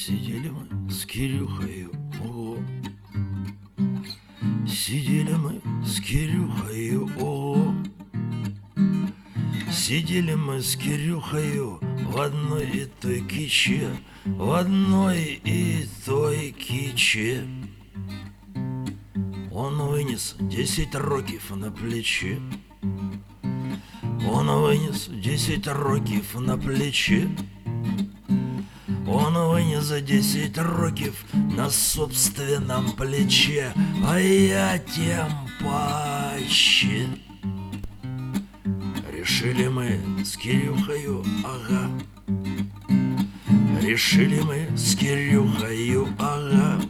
Сидели мы с Кирюхою, ого. Сидели мы с Кирюхою, ого. Сидели мы с Кирюхою в одной и той киче, в одной и той киче. Он вынес 10 років на плече. Он вынес 10 років на плече. Он вынес 10 років на собственном плече, а я тем паче. Решили мы с Кирюхою, ага. Решили мы с Кирюхою, ага.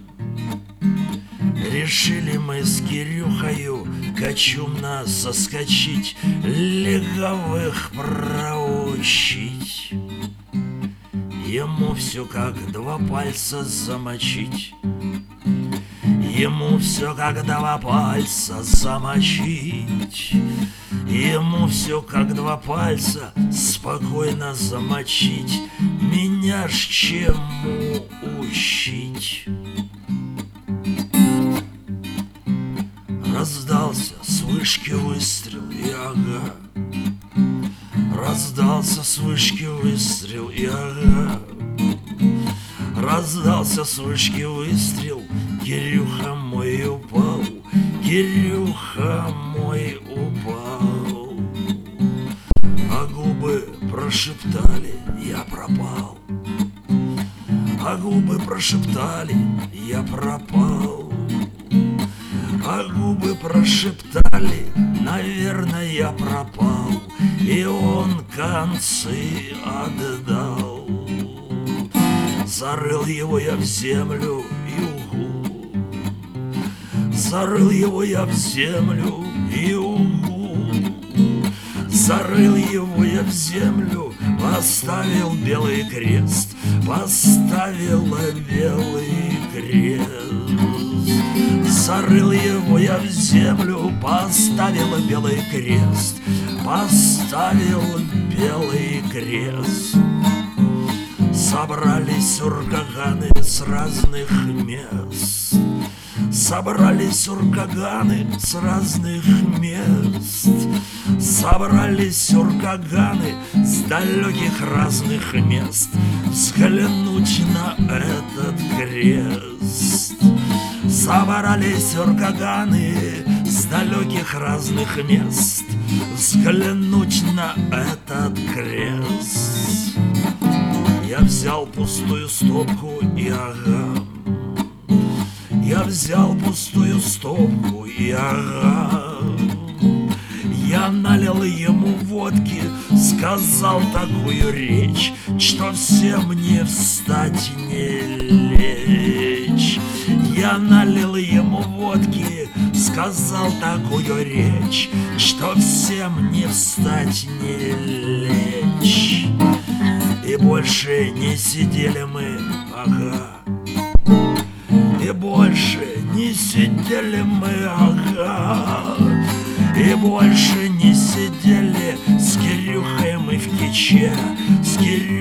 Решили мы с Кирюхою кочумно соскочить, леговых проучить. Ему все как 2 пальца замочить. Ему все как 2 пальца замочить. Ему все как 2 пальца спокойно замочить. Меня ж чему учить? Раздался с вышки выстрел, и ага. Раздался с вышки выстрел, и ага. Раздался с вышки выстрел, Кирюха мой упал, Кирюха мой упал. А губы прошептали: я пропал. А губы прошептали: я пропал. А губы прошептали: наверное, я пропал. И он концы отдал. Зарыл его я в землю и угу. Зарыл его я в землю и угу. Зарыл его я в землю, поставил белый крест, поставил белый крест. Зарыл его я в землю, поставил белый крест, поставил белый крест. Собрались уркаганы с разных мест. Собрались уркаганы с разных мест. Собрались уркаганы с далеких разных мест взглянуть на этот крест. Собрались уркаганы с далеких разных мест взглянуть на этот крест. Я взял пустую стопку и ага. Я взял пустую стопку и ага. Я налил ему водки, сказал такую речь, что всем не встать, не лечь. Я налил ему водки, сказал такую речь, что всем не встать, не лечь. И больше не сидели мы, ага. И больше не сидели мы, ага. И больше не сидели с Кирюхой мы в киче, с Кирюхой